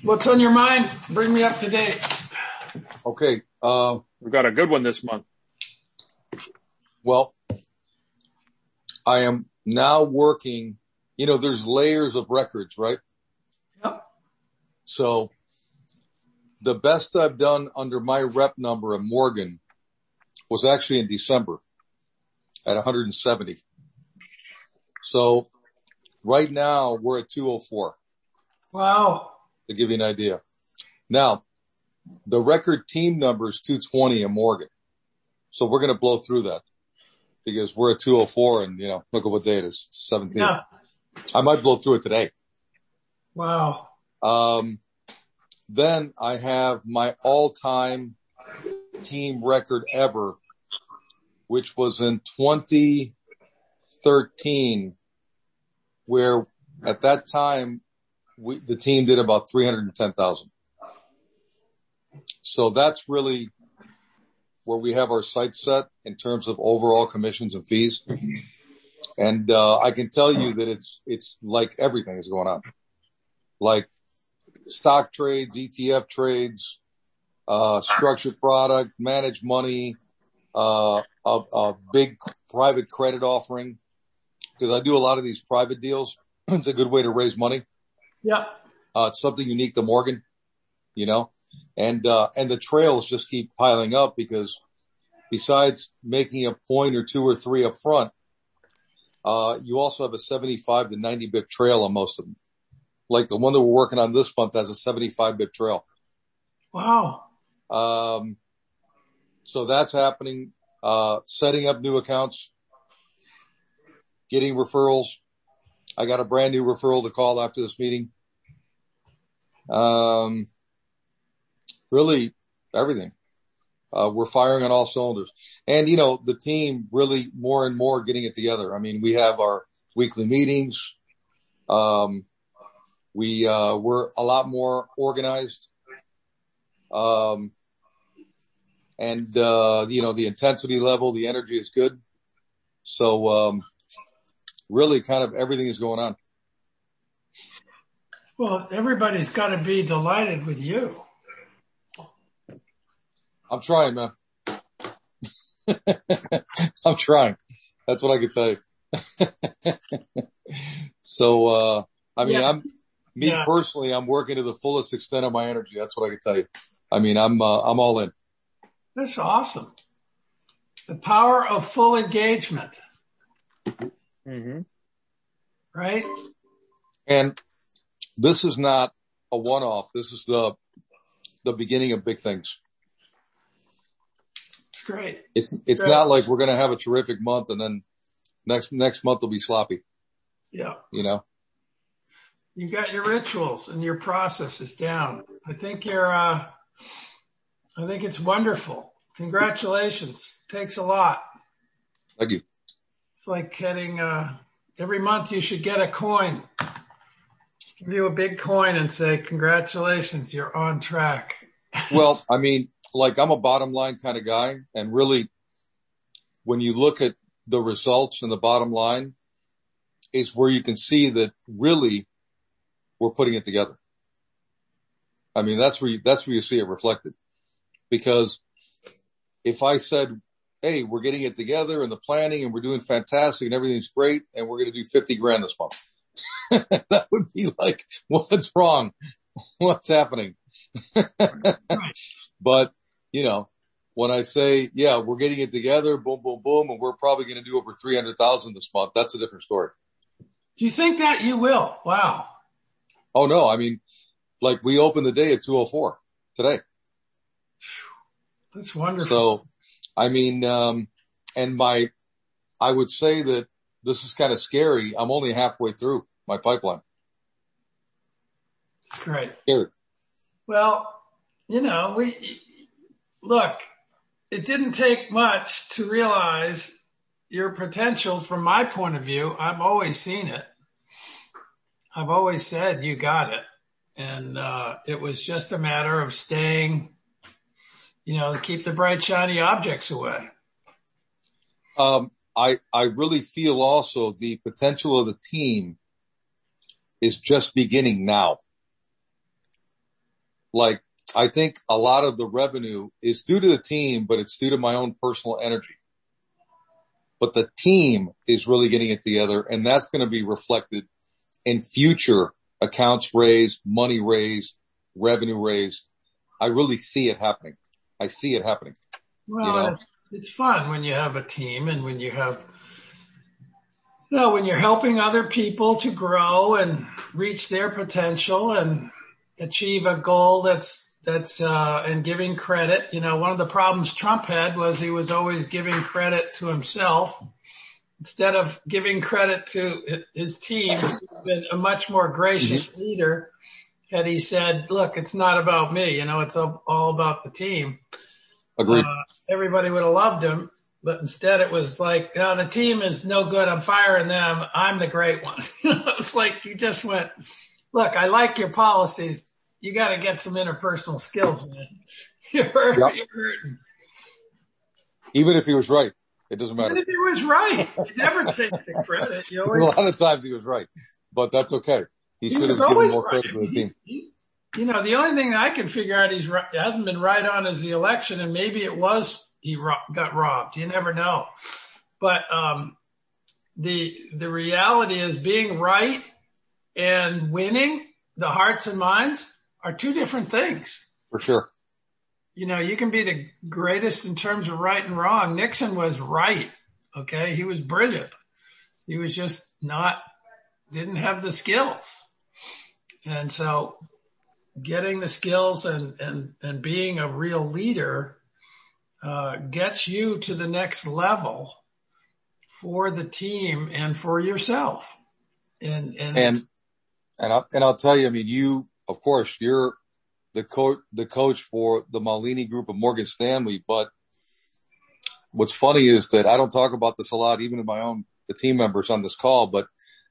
What's on your mind? Bring me up to date. Okay. We've got a good one this month. Well, I am now working, there's layers of records, right? Yep. So the best I've done under my rep number at Morgan was actually in December at 170. So right now we're at 204. Wow. To give you an idea. Now, the record team number is 220 in Morgan. So we're going to blow through that because we're at 204 and, look at what day it is. 17. Yeah. I might blow through it today. Wow. Then I have my all-time team record ever, which was in 2013, where at that time, the team did about 310,000. So that's really where we have our sights set in terms of overall commissions and fees. And, I can tell you that it's like everything is going on. Like stock trades, ETF trades, structured product, managed money, a big private credit offering. Cause I do a lot of these private deals. It's a good way to raise money. Yeah. It's something unique to Morgan, and the trails just keep piling up because besides making a point or two or three up front, you also have a 75 to 90 bip trail on most of them. Like the one that we're working on this month has a 75 bip trail. Wow. So that's happening, setting up new accounts, getting referrals. I got a brand new referral to call after this meeting. Really everything. We're firing on all cylinders. And, the team really more and more getting it together. I mean, we have our weekly meetings. We're a lot more organized. The intensity level, the energy is good. So, really kind of everything is going on. Well, everybody's got to be delighted with you. I'm trying, man. I'm trying. That's what I can tell you. So, personally, I'm working to the fullest extent of my energy. That's what I can tell you. I mean, I'm all in. That's awesome. The power of full engagement. Mm-hmm. Right? And this is not a one-off. This is the beginning of big things. It's great. It's not like we're going to have a terrific month and then next month will be sloppy. Yeah. You got your rituals and your processes down. I think it's wonderful. Congratulations. Takes a lot. Thank you. It's like getting, every month you should get a coin. Give you a big coin and say, congratulations, you're on track. Well, I mean, like I'm a bottom line kind of guy. And really, when you look at the results and the bottom line is where you can see that really we're putting it together. I mean, that's where you see it reflected. Because if I said, hey, we're getting it together and the planning and we're doing fantastic and everything's great and we're going to do 50 grand this month. That would be like, what's wrong? What's happening? But, when I say, yeah, we're getting it together, boom, boom, boom, and we're probably going to do over 300,000 this month, that's a different story. Do you think that you will? Wow. Oh no. I mean, like we opened the day at 204 today. That's wonderful. So, I mean, I would say that this is kind of scary. I'm only halfway through my pipeline. That's great. Scary. Well, look, it didn't take much to realize your potential from my point of view. I've always seen it. I've always said you got it. And, it was just a matter of staying, to keep the bright, shiny objects away. I really feel also the potential of the team is just beginning now. like, I think a lot of the revenue is due to the team, but it's due to my own personal energy. But the team is really getting it together, and that's going to be reflected in future accounts raised, money raised, revenue raised. I really see it happening. I see it happening. Well, it's fun when you have a team and when you have, when you're helping other people to grow and reach their potential and achieve a goal and giving credit. One of the problems Trump had was he was always giving credit to himself instead of giving credit to his team. He's been a much more gracious leader had he said, look, it's not about me. It's all about the team. Agreed. Everybody would have loved him, but instead it was like, the team is no good. I'm firing them. I'm the great one. It's like he just went, look, I like your policies. You got to get some interpersonal skills, man. You're hurting. Even if he was right, it doesn't matter. Even if he was right, you never take the credit. A lot of times he was right, but that's okay. He should have given more credit to the team. The only thing that I can figure out hasn't been right on is the election, and maybe it was he got robbed. You never know. But the reality is being right and winning the hearts and minds are two different things. For sure. You can be the greatest in terms of right and wrong. Nixon was right. Okay. He was brilliant. He was just didn't have the skills. And so getting the skills and being a real leader, gets you to the next level for the team and for yourself. And I'll tell you, I mean, you, of course, you're the coach for the Malini group of Morgan Stanley. But what's funny is that I don't talk about this a lot, even in the team members on this call, but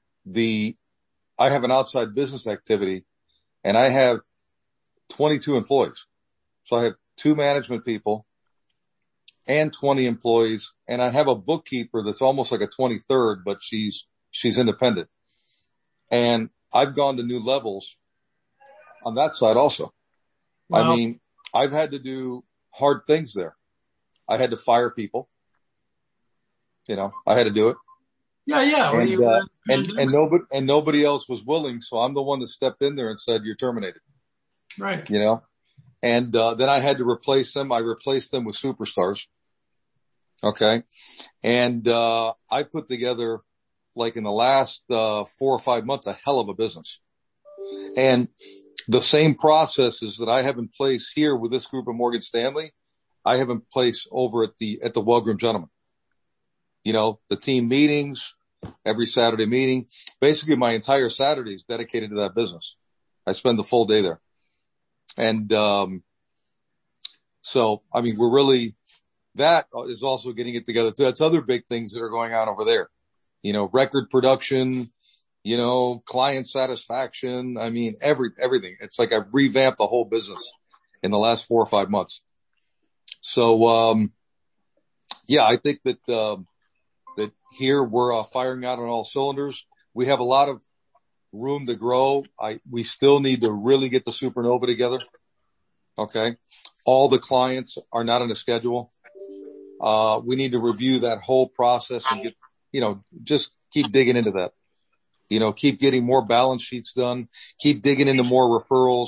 I have an outside business activity and I have 22 employees. So I have 2 management people and 20 employees. And I have a bookkeeper that's almost like a 23rd, but she's independent. And I've gone to new levels on that side also. Wow. I mean, I've had to do hard things there. I had to fire people. I had to do it. Yeah. And nobody else was willing. So I'm the one that stepped in there and said, you're terminated. Right. And then I had to replace them. I replaced them with superstars. Okay. And I put together, like in the last 4 or 5 months, a hell of a business. And the same processes that I have in place here with this group of Morgan Stanley, I have in place over at the Walgrim Gentleman. The team meetings, every Saturday meeting, basically my entire Saturday is dedicated to that business. I spend the full day there. And, so, I mean, that is also getting it together too. That's other big things that are going on over there. Record production, client satisfaction. I mean, everything. It's like I've revamped the whole business in the last 4 or 5 months. So, I think that here we're firing out on all cylinders. We have a lot of room to grow. We still need to really get the Supernova together. Okay. All the clients are not on a schedule. We need to review that whole process and get, just keep digging into that. Keep getting more balance sheets done. Keep digging into more referrals.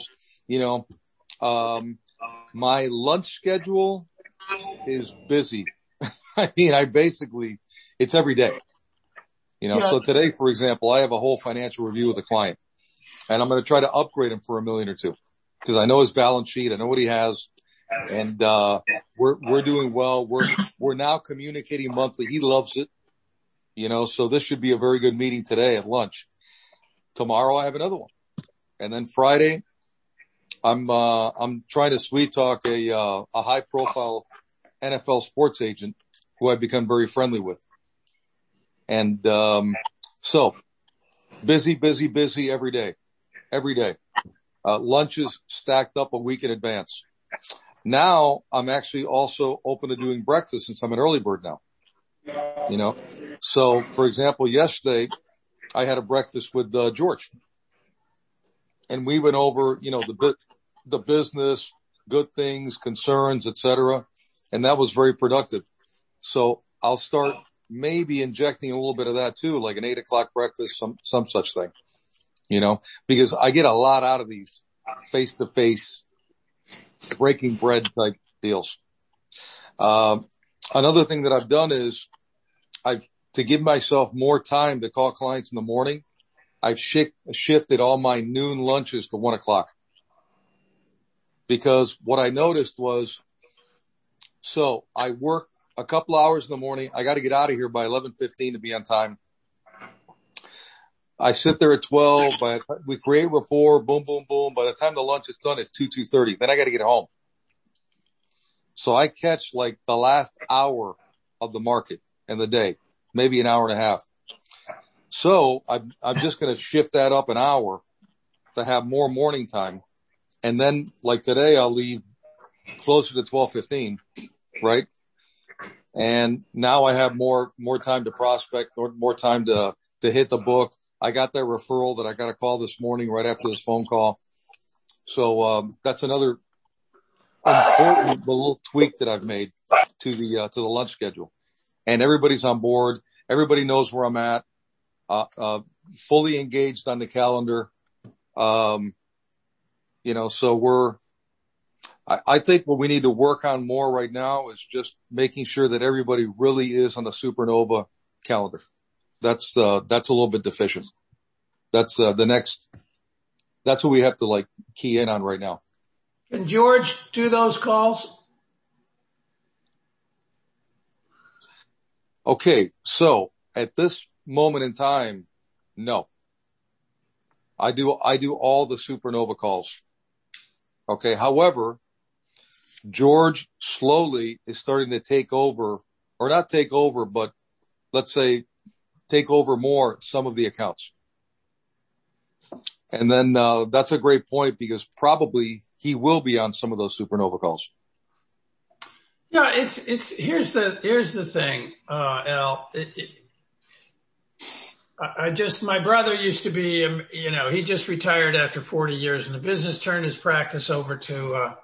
My lunch schedule is busy. I mean, it's every day. So today, for example, I have a whole financial review with a client and I'm going to try to upgrade him for $1 million or $2 million because I know his balance sheet. I know what he has. And, we're doing well. We're now communicating monthly. He loves it. So this should be a very good meeting today at lunch. Tomorrow I have another one. And then Friday, I'm trying to sweet talk a high profile NFL sports agent who I've become very friendly with. And, so busy every day. Lunches stacked up a week in advance. Now I'm actually also open to doing breakfast since I'm an early bird now. So for example, yesterday I had a breakfast with George and we went over, the business, good things, concerns, etc. And that was very productive. So I'll start maybe injecting a little bit of that too, like an 8:00 breakfast, some such thing, because I get a lot out of these face-to-face breaking bread type deals. Another thing that I've done is to give myself more time to call clients in the morning, I've shifted all my noon lunches to 1:00. Because what I noticed was, so I work a couple hours in the morning. I got to get out of here by 11:15 to be on time. I sit there at 12. We create rapport, boom, boom, boom. By the time the lunch is done, it's 2:30. Then I got to get home. So I catch like the last hour of the market in the day, maybe an hour and a half. So I'm just going to shift that up an hour to have more morning time. And then like today, I'll leave closer to 12:15, right? And now I have more time to prospect, more time to hit the book. I got that referral that I got a call this morning right after this phone call. So, that's another important little tweak that I've made to the lunch schedule. And everybody's on board. Everybody knows where I'm at, fully engaged on the calendar. So I think what we need to work on more right now is just making sure that everybody really is on the Supernova calendar. That's a little bit deficient. That's what we have to like key in on right now. Can George do those calls? Okay. So at this moment in time, no. I do all the Supernova calls. Okay. However, George slowly is starting to take over, or not take over, but let's say take over more some of the accounts. And then, that's a great point because probably he will be on some of those Supernova calls. Yeah, here's the thing, Al. My brother used to be, he just retired after 40 years in the business, turned his practice over to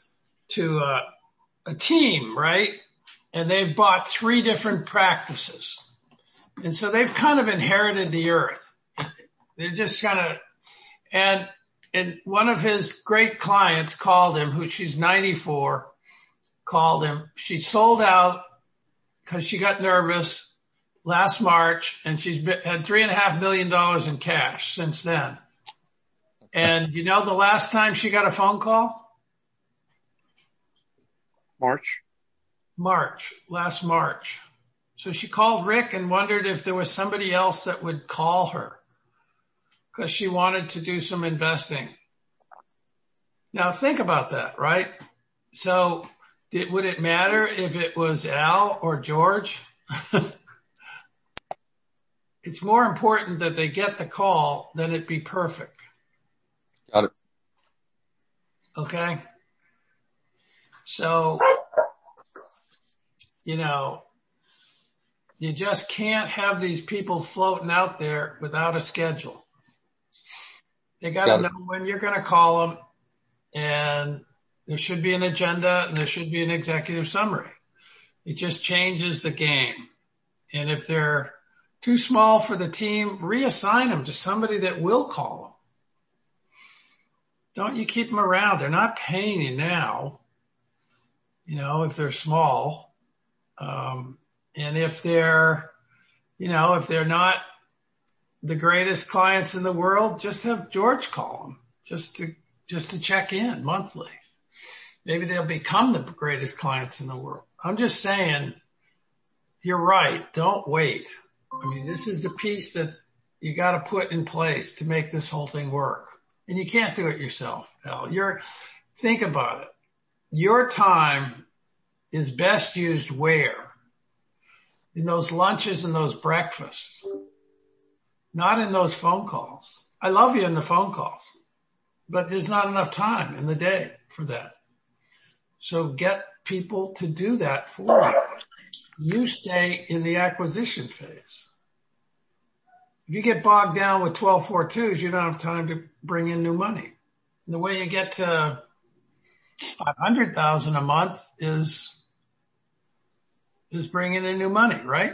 a team, right? And they've bought 3 different practices. And so they've kind of inherited the earth. They're just kind of, and one of his great clients called him, she's 94, called him. She sold out because she got nervous last March, and she's had $3.5 million in cash since then. And the last time she got a phone call? Last March. So she called Rick and wondered if there was somebody else that would call her because she wanted to do some investing. Now think about that, right? So would it matter if it was Al or George? It's more important that they get the call than it be perfect. Got it. Okay. So, you just can't have these people floating out there without a schedule. They got to know when you're going to call them, and there should be an agenda and there should be an executive summary. It just changes the game. And if they're too small for the team, reassign them to somebody that will call them. Don't you keep them around. They're not paying you now, if they're small. And if they're not the greatest clients in the world, just have George call them just to check in monthly. Maybe they'll become the greatest clients in the world. I'm just saying, you're right. Don't wait. I mean, this is the piece that you got to put in place to make this whole thing work. And you can't do it yourself, Al. Think about it. Your time is best used where? In those lunches and those breakfasts, not in those phone calls. I love you in the phone calls, but there's not enough time in the day for that. So get people to do that for you. You stay in the acquisition phase. If you get bogged down with 1242s, you don't have time to bring in new money. The way you get to 500,000 a month is bringing in new money, right?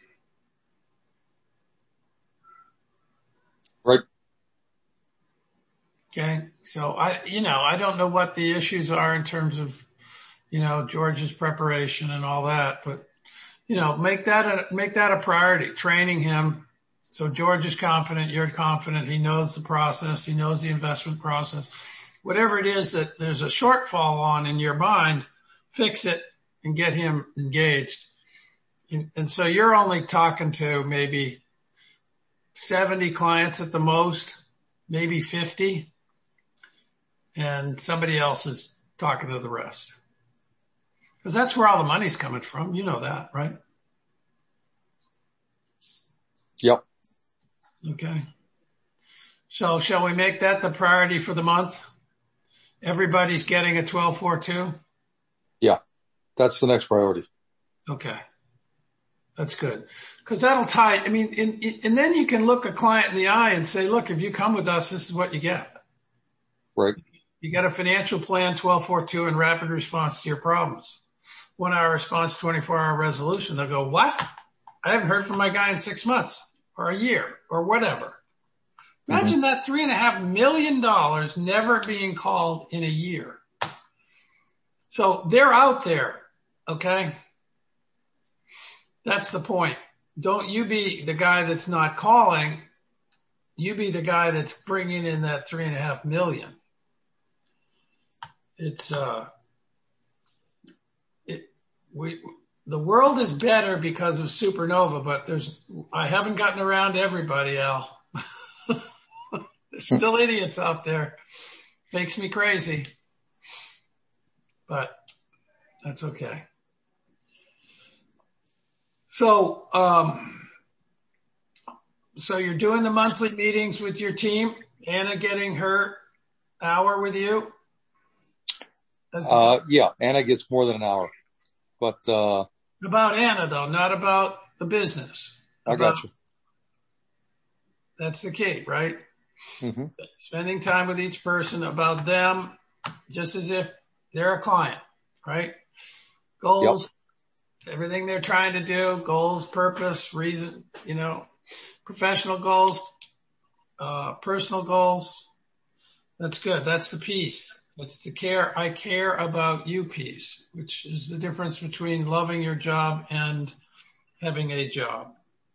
Right. Okay. So I don't know what the issues are in terms of, George's preparation and all that, but, make that a priority, training him. So George is confident, you're confident, he knows the process, he knows the investment process. Whatever it is that there's a shortfall on in your mind, fix it and get him engaged. And so you're only talking to maybe 70 clients at the most, maybe 50, and somebody else is talking to the rest. Because that's where all the money's coming from. You know that, right? Yep. Okay. So shall we make that the priority for the month? Everybody's getting a 1242? Yeah. That's the next priority. Okay. That's good. Because that'll tie, and then you can look a client in the eye and say, look, if you come with us, this is what you get. Right. You got a financial plan, 1242, and rapid response to your problems. 1 hour response, 24-hour resolution. They'll go, what? I haven't heard from my guy in 6 months or a year or whatever. Imagine that $3.5 million never being called in a year. So they're out there. Okay. That's the point. Don't you be the guy that's not calling. You be the guy that's bringing in that $3.5 million. The world is better because of Supernova, but I haven't gotten around to everybody, Al. There's still idiots out there. Makes me crazy, but that's okay. So you're doing the monthly meetings with your team. Anna getting her hour with you? Yeah, Anna gets more than an hour, but, about Anna though, not about the business. I got you. That's the key, right? Mm-hmm. Spending time with each person about them, just as if they're a client, right? Goals, everything they're trying to do, goals, purpose, reason, professional goals, personal goals. That's good. That's the piece. It's the I care about you piece, which is the difference between loving your job and having a job.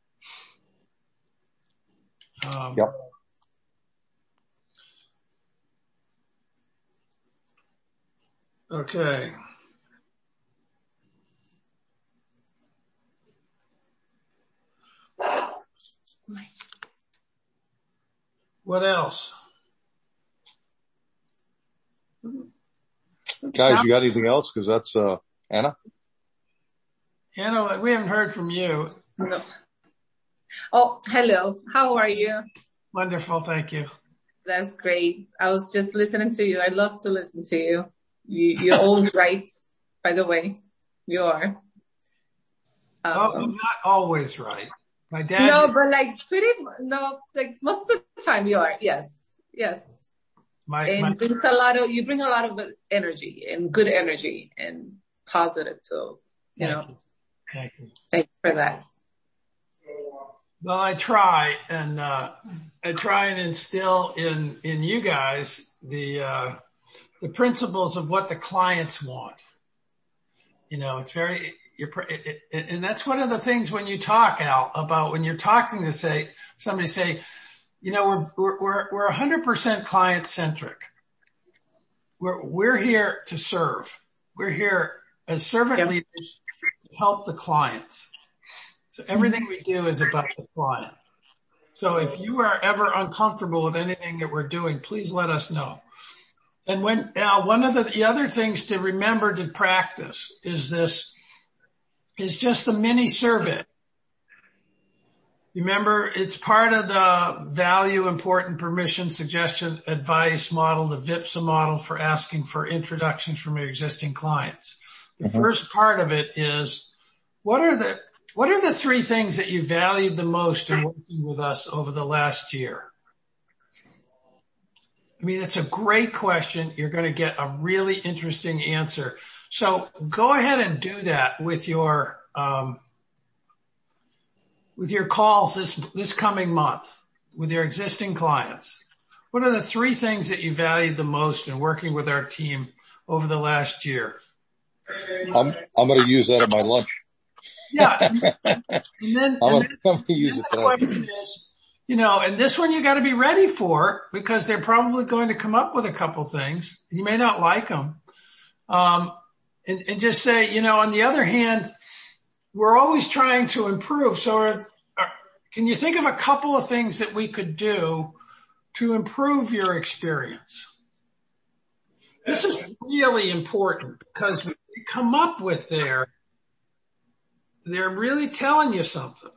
Okay. What else? Guys, you got anything else? Because that's Anna. Anna, we haven't heard from you. No. Oh, hello. How are you? Wonderful, thank you. That's great. I was just listening to you. I love to listen to you. You're always right, by the way. You are. I'm not always right. My dad. No, but most of the time you are. Yes. You bring a lot of energy and good energy and positive. So, Thank you. Thanks for that. Well, I try and instill in you guys the principles of what the clients want. It's very, and that's one of the things when you talk, Al, about when you're talking to somebody say, we're 100% client centric. We're here to serve. We're here as servant leaders to help the clients. So everything we do is about the client. So if you are ever uncomfortable with anything that we're doing, please let us know. And one of the other things to remember to practice is just a mini survey. Remember, it's part of the value, important, permission, suggestion, advice model, the VIPSA model for asking for introductions from your existing clients. The first part of it is, what are the 3 things that you valued the most in working with us over the last year? I mean, it's a great question. You're going to get a really interesting answer. So go ahead and do that with your calls this coming month with your existing clients. What are the 3 things that you valued the most in working with our team over the last year? I'm going to use that at my lunch. Yeah. And then I'm going to use it. The question is, and this one you got to be ready for because they're probably going to come up with a couple things. You may not like them. And just say, on the other hand, we're always trying to improve. So can you think of a couple of things that we could do to improve your experience? This is really important because when you come up with they're really telling you something.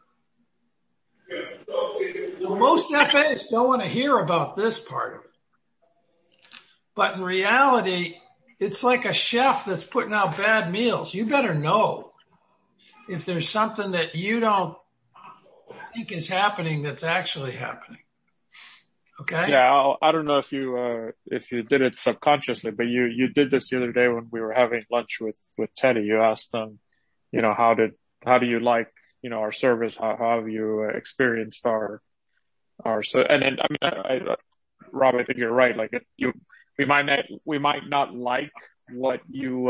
Most FAs don't want to hear about this part of it. But in reality, it's like a chef that's putting out bad meals. You better know if there's something that you don't think is happening that's actually happening. Okay? Yeah, I don't know if you did it subconsciously, but you did this the other day when we were having lunch with Teddy. You asked them, how do you like, our service? How have you experienced our so, and then, Rob, I think you're right. Like we might not like what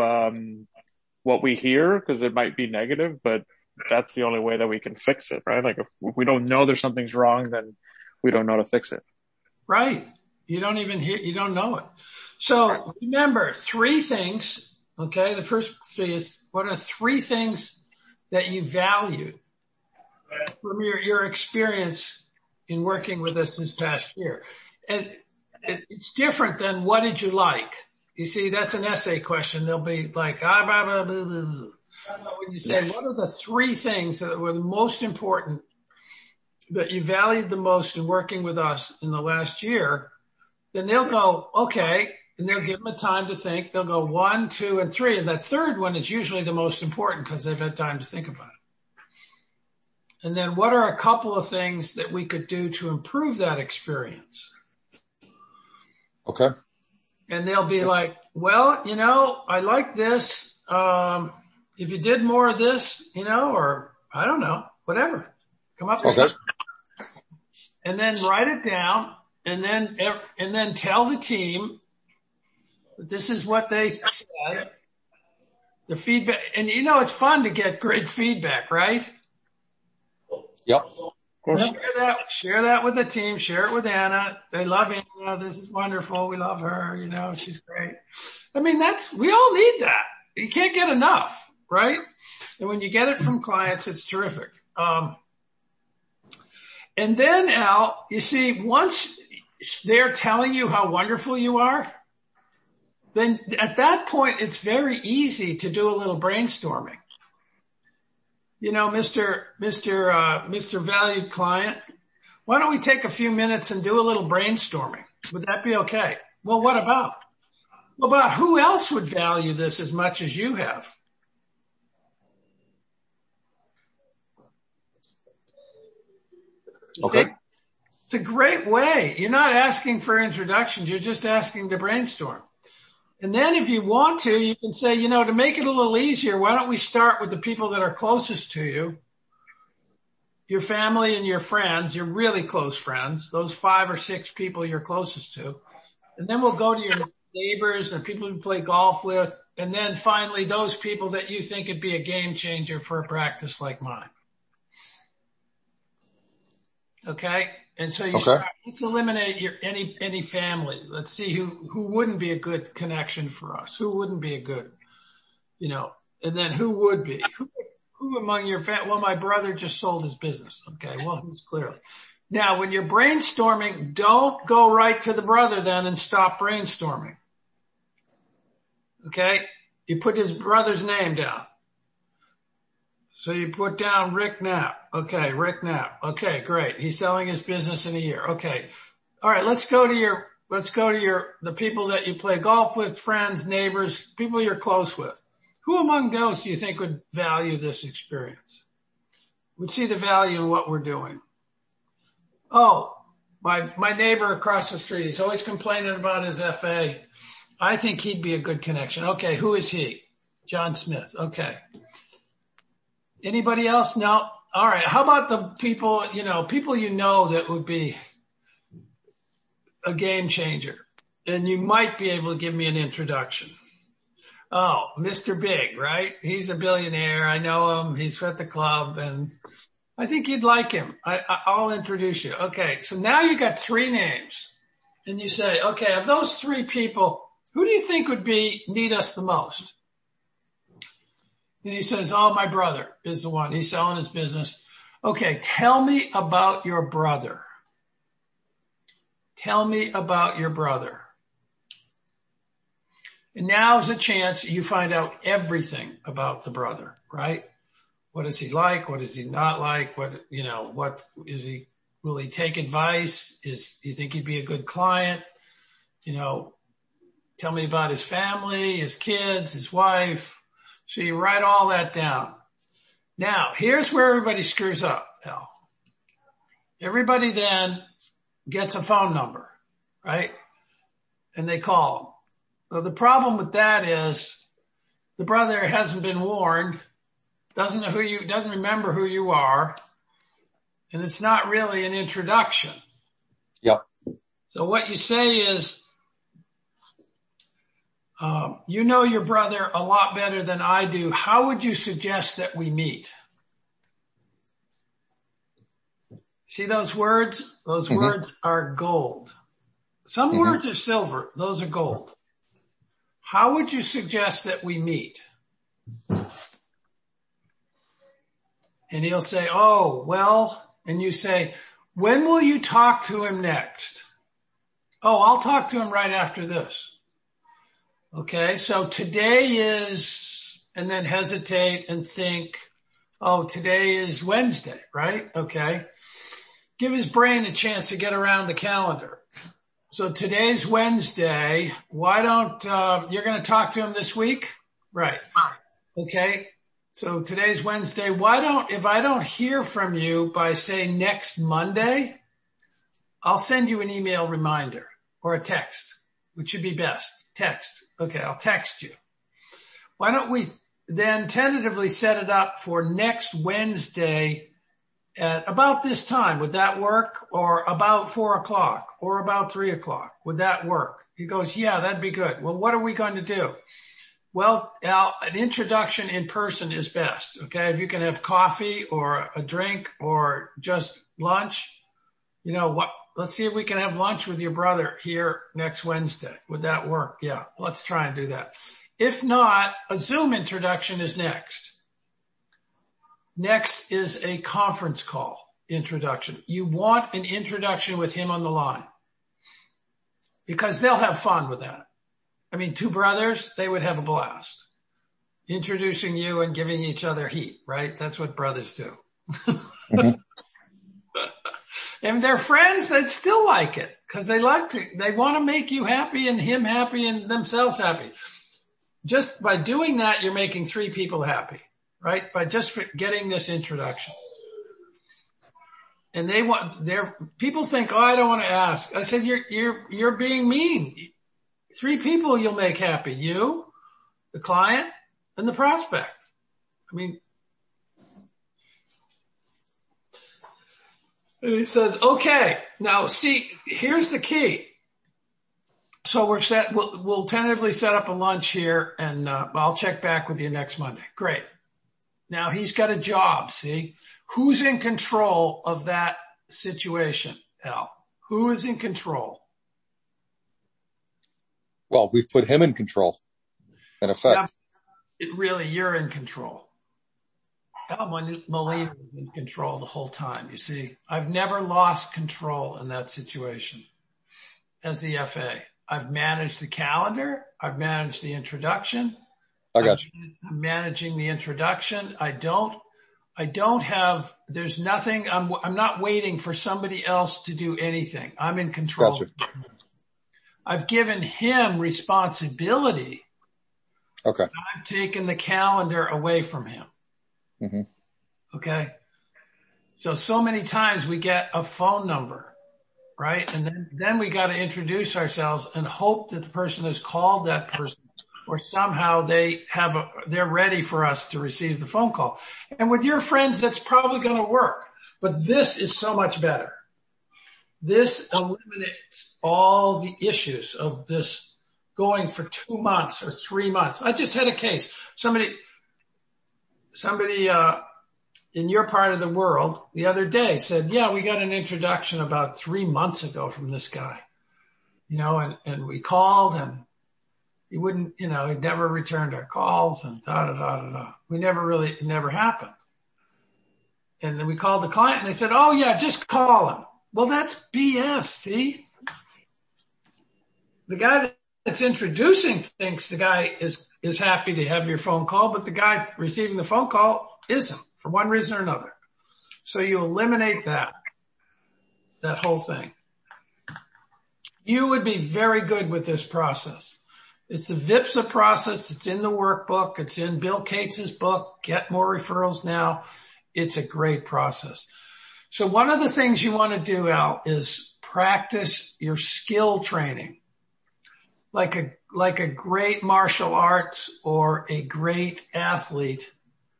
we hear because it might be negative, but that's the only way that we can fix it, right? Like if we don't know something's wrong, then we don't know to fix it. Right. You don't know it. So remember 3 things. Okay. The first 3 is what are 3 things that you valued from your experience in working with us this past year. And it's different than what did you like? You see, that's an essay question. They'll be like, blah, blah, blah, blah, blah. When you say, what are the 3 things that were the most important that you valued the most in working with us in the last year, then they'll go, okay, and they'll give them a time to think. They'll go 1, 2, and 3. And that third one is usually the most important because they've had time to think about it. And then what are a couple of things that we could do to improve that experience? Okay. And they'll be like, well, I like this. If you did more of this, or I don't know, whatever, come up with something. And then write it down and then tell the team that this is what they said. The feedback, and it's fun to get great feedback, right? Yep. Of course. Share that with the team. Share it with Anna. They love Anna. This is wonderful. We love her. She's great. I mean, we all need that. You can't get enough, right? And when you get it from clients, it's terrific. And then, Al, you see, once they're telling you how wonderful you are, then at that point, it's very easy to do a little brainstorming. Mr. Valued Client, why don't we take a few minutes and do a little brainstorming? Would that be okay? Well, what about? Well, about who else would value this as much as you have? Okay. It's a great way. You're not asking for introductions. You're just asking to brainstorm. And then if you want to, you can say, to make it a little easier, why don't we start with the people that are closest to you, your family and your friends, your really close friends, those 5 or 6 people you're closest to. And then we'll go to your neighbors and people you play golf with. And then finally, those people that you think would be a game changer for a practice like mine. Okay. And so let's eliminate any family. Let's see who wouldn't be a good connection for us. Who wouldn't be a good, and then who would be? Who among your family? Well, my brother just sold his business. Okay. Well, he's clearly. Now, when you're brainstorming, don't go right to the brother then and stop brainstorming. Okay. You put his brother's name down. So you put down Rick Knapp. Okay, Rick Knapp. Okay, great. He's selling his business in a year. Okay. All right, let's go to the people that you play golf with, friends, neighbors, people you're close with. Who among those do you think would value this experience? Would see the value in what we're doing? Oh, My neighbor across the street, he's always complaining about his FA. I think he'd be a good connection. Okay, who is he? John Smith. Okay. Anybody else? No. All right. How about the people that would be a game changer? And you might be able to give me an introduction. Oh, Mr. Big, right? He's a billionaire. I know him. He's at the club, and I think you'd like him. I'll introduce you. Okay, so now you got 3 names, and you say, okay, of those 3 people, who do you think would need us the most? And he says, oh, my brother is the one. He's selling his business. Okay, tell me about your brother. Tell me about your brother. And now's a chance you find out everything about the brother, right? What is he like? What is he not like? What is he? Will he take advice? Do you think he'd be a good client? Tell me about his family, his kids, his wife. So you write all that down. Now, here's where everybody screws up, Al. Everybody then gets a phone number, right? And they call him. So the problem with that is the brother hasn't been warned, doesn't remember who you are, and it's not really an introduction. Yep. So what you say is, you know your brother a lot better than I do. How would you suggest that we meet? See those words? Those words are gold. Some words are silver. Those are gold. How would you suggest that we meet? And he'll say, oh, well, and you say, when will you talk to him next? Oh, I'll talk to him right after this. Okay, so today is, and then hesitate and think, oh, today is Wednesday, right? Okay. Give his brain a chance to get around the calendar. So today's Wednesday. Why don't, you're going to talk to him this week? Right. Okay. So today's Wednesday. If I don't hear from you by say next Monday, I'll send you an email reminder or a text, which should be best. Text. Okay. I'll text you. Why don't we then tentatively set it up for next Wednesday at about this time? Would that work? Or about 4:00 or about 3:00? Would that work? He goes, yeah, that'd be good. Well, what are we going to do? Well, Al, an introduction in person is best. Okay. If you can have coffee or a drink or just lunch, let's see if we can have lunch with your brother here next Wednesday. Would that work? Yeah. Let's try and do that. If not, a Zoom introduction is next. Next is a conference call introduction. You want an introduction with him on the line because they'll have fun with that. I mean, 2 brothers, they would have a blast introducing you and giving each other heat, right? That's what brothers do. And their friends, they'd still like it because they want to make you happy and him happy and themselves happy. Just by doing that, you're making 3 people happy, right? By just getting this introduction. And people think, oh, I don't want to ask. I said, you're being mean. 3 people you'll make happy. You, the client, and the prospect. I mean, and he says, okay, now see, here's the key. So we'll tentatively set up a lunch here and I'll check back with you next Monday. Great. Now he's got a job, see? Who's in control of that situation, Al? Who is in control? Well, we've put him in control, in effect. You're in control. Al Molina was in control the whole time, you see. I've never lost control in that situation as the FA. I've managed the calendar. I've managed the introduction. I got you. I'm managing the introduction. There's nothing, I'm not waiting for somebody else to do anything. I'm in control. Gotcha. I've given him responsibility. Okay. I've taken the calendar away from him. Mm-hmm. Okay. So many times we get a phone number right? And then we got to introduce ourselves and hope that the person has called that person, or somehow they're ready for us to receive the phone call. And with your friends, that's probably going to work. But this is so much better. This eliminates all the issues of this going for 2 months or 3 months. I just had a case. Somebody in your part of the world the other day said, yeah, we got an introduction about 3 months ago from this guy, and we called and he wouldn't, he never returned our calls and it never happened. And then we called the client and they said, oh yeah, just call him. Well, that's BS. See, the guy that's introducing thinks the guy is happy to have your phone call, but the guy receiving the phone call isn't, for one reason or another. So you eliminate that whole thing. You would be very good with this process. It's a VIPSA process. It's in the workbook. It's in Bill Cates's book, Get More Referrals Now. It's a great process. So one of the things you want to do, Al, is practice your skill training. Like a great martial arts or a great athlete,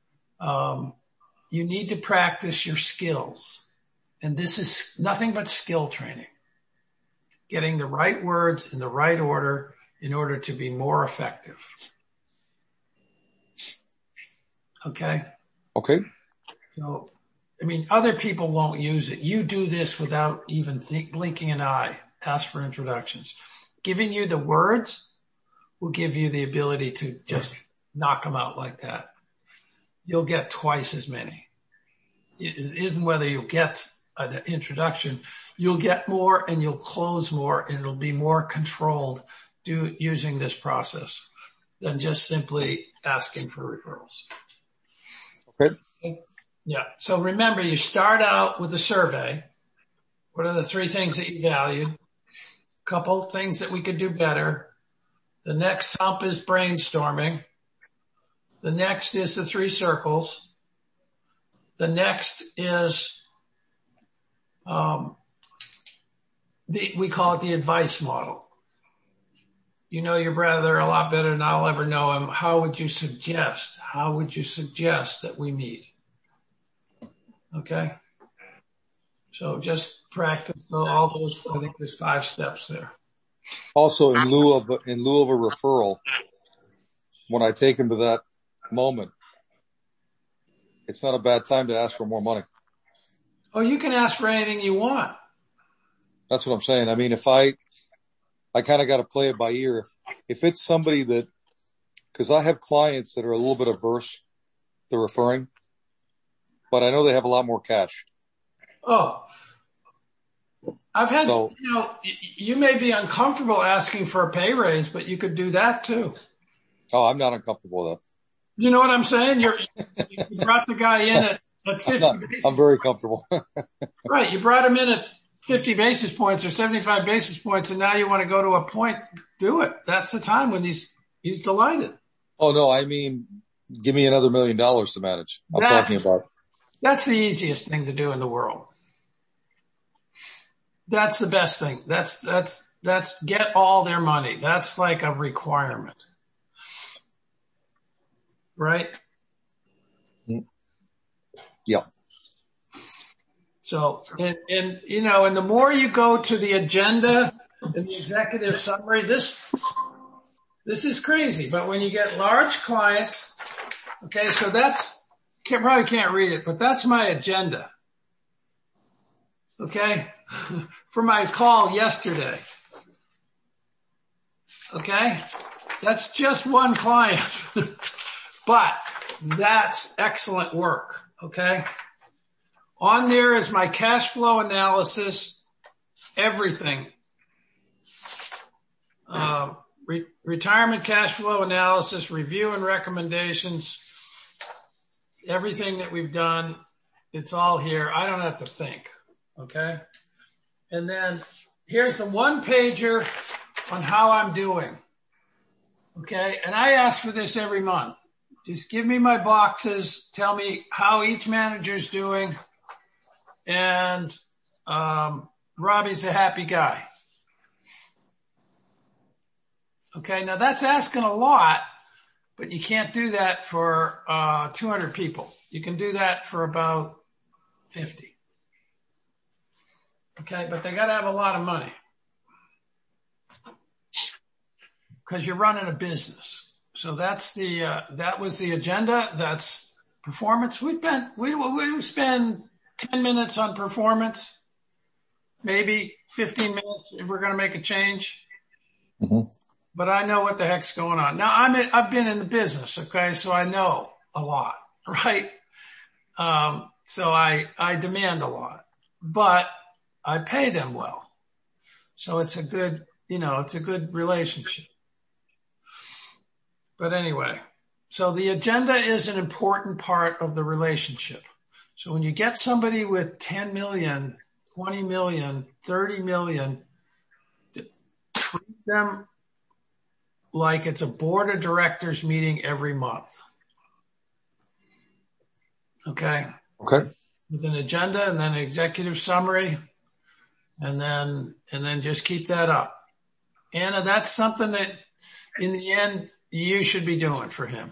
you need to practice your skills. And this is nothing but skill training. Getting the right words in the right order in order to be more effective. Okay? Okay. So, other people won't use it. You do this without even blinking an eye. Ask for introductions. Giving you the words will give you the ability to just knock them out like that. You'll get twice as many. It isn't whether you'll get an introduction. You'll get more and you'll close more, and it'll be more controlled using this process than just simply asking for referrals. Okay. Yeah. So remember, you start out with a survey. What are the 3 things that you valued? Couple things that we could do better. The next hump is brainstorming. The next is the 3 circles. The next is, we call it the advice model. You know your brother a lot better than I'll ever know him. How would you suggest that we meet? Okay. So just practice all those. I think there's 5 steps there. Also, in lieu of a referral, when I take him to that moment, it's not a bad time to ask for more money. Oh, you can ask for anything you want. That's what I'm saying. If I kind of got to play it by ear. If it's somebody because I have clients that are a little bit averse to referring, but I know they have a lot more cash. Oh, I've had, you may be uncomfortable asking for a pay raise, but you could do that too. Oh, I'm not uncomfortable with that. You know what I'm saying? You brought the guy in at 50 basis. I'm very comfortable. Right. You brought him in at 50 basis points or 75 basis points, and now you want to go to a point. Do it. That's the time when he's delighted. Oh no, give me another $1 million to manage. I'm talking about. That's the easiest thing to do in the world. That's the best thing. That's get all their money. That's like a requirement. Right? Yeah. So, and the more you go to the agenda and the executive summary, this is crazy. But when you get large clients, okay, so probably can't read it, but that's my agenda. Okay? For my call yesterday. Okay? That's just one client. But that's excellent work. Okay? On there is my cash flow analysis, everything. Retirement cash flow analysis, review and recommendations, everything that we've done, it's all here. I don't have to think. Okay? And then here's the 1-pager on how I'm doing. Okay? And I ask for this every month. Just give me my boxes. Tell me how each manager's doing and how Robbie's a happy guy. Okay, now that's asking a lot, but you can't do that for 200 people. You can do that for about 50. Okay, but they got to have a lot of money because you're running a business. So that's that was the agenda. That's performance. We spend 10 minutes on performance, maybe 15 minutes if we're going to make a change. Mm-hmm. But I know what the heck's going on. Now I've been in the business. Okay. So I know a lot, right? So I demand a lot, but I pay them well. So it's a good, it's a good relationship. But anyway, so the agenda is an important part of the relationship. So when you get somebody with 10 million, 20 million, 30 million, treat them like it's a board of directors meeting every month. Okay. Okay. With an agenda and then an executive summary and then just keep that up. Anna, that's something that in the end you should be doing for him.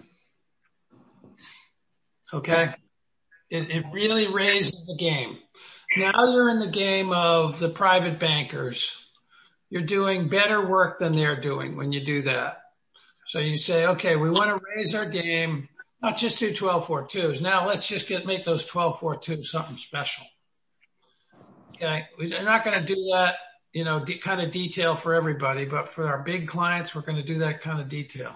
Okay. It really raises the game. Now you're in the game of the private bankers. You're doing better work than they're doing when you do that. So you say, okay, we want to raise our game, not just do 12-4-2s. Now let's just make those 12-4-2s something special. Okay. We're not going to do that, kind of detail for everybody, but for our big clients, we're going to do that kind of detail.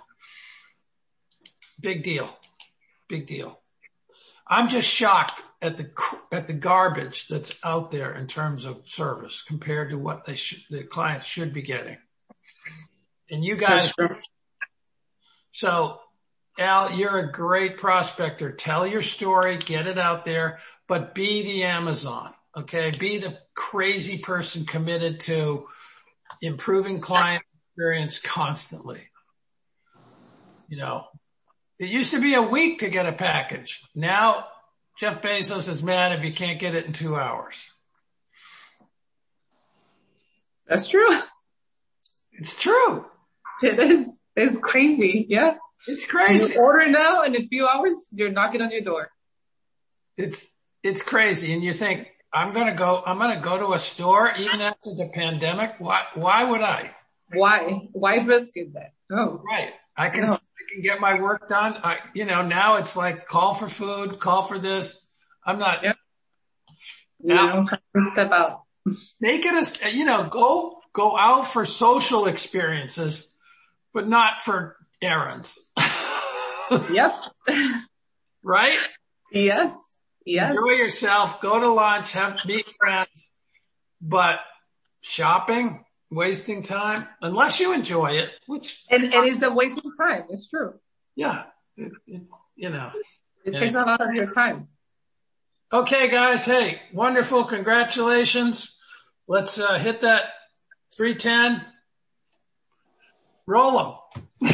Big deal. Big deal. I'm just shocked at the garbage that's out there in terms of service compared to what the clients should be getting. And you guys, so Al, you're a great prospector. Tell your story, get it out there, but be the Amazon. Okay. Be the crazy person committed to improving client experience constantly. It used to be a week to get a package. Now, Jeff Bezos is mad if you can't get it in 2 hours. That's true. It's true. It is. It's crazy. Yeah. It's crazy. You order now in a few hours, you're knocking on your door. It's crazy. And you think, I'm going to go to a store even after the pandemic. Why would I? Why risk it then? Oh, right. I can get my work done. Now it's like call for food, call for this. I'm not. Yep. Now, step out. Make it go out for social experiences, but not for errands. Yep. Right? Yes. Enjoy yourself, go to lunch, meet friends, but shopping, wasting time, unless you enjoy it, and it's a waste of time. It's true. Yeah. It takes a lot of your time. Okay, guys. Hey, wonderful. Congratulations. Let's hit that 310. Roll them.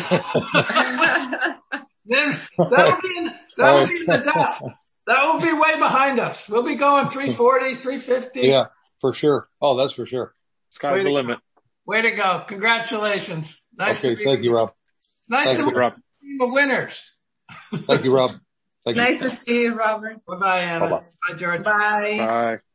Then that'll be in the dust. That will be way behind us. We'll be going 340, 350. Yeah, for sure. Oh, that's for sure. Sky's the limit. Way to go. Congratulations. Nice okay, thank you, Rob. Nice to meet a team of winners. Thank you, Rob. Nice to see you, Robert. Bye-bye, Anna. Bye-bye. Bye, George. Bye. Bye.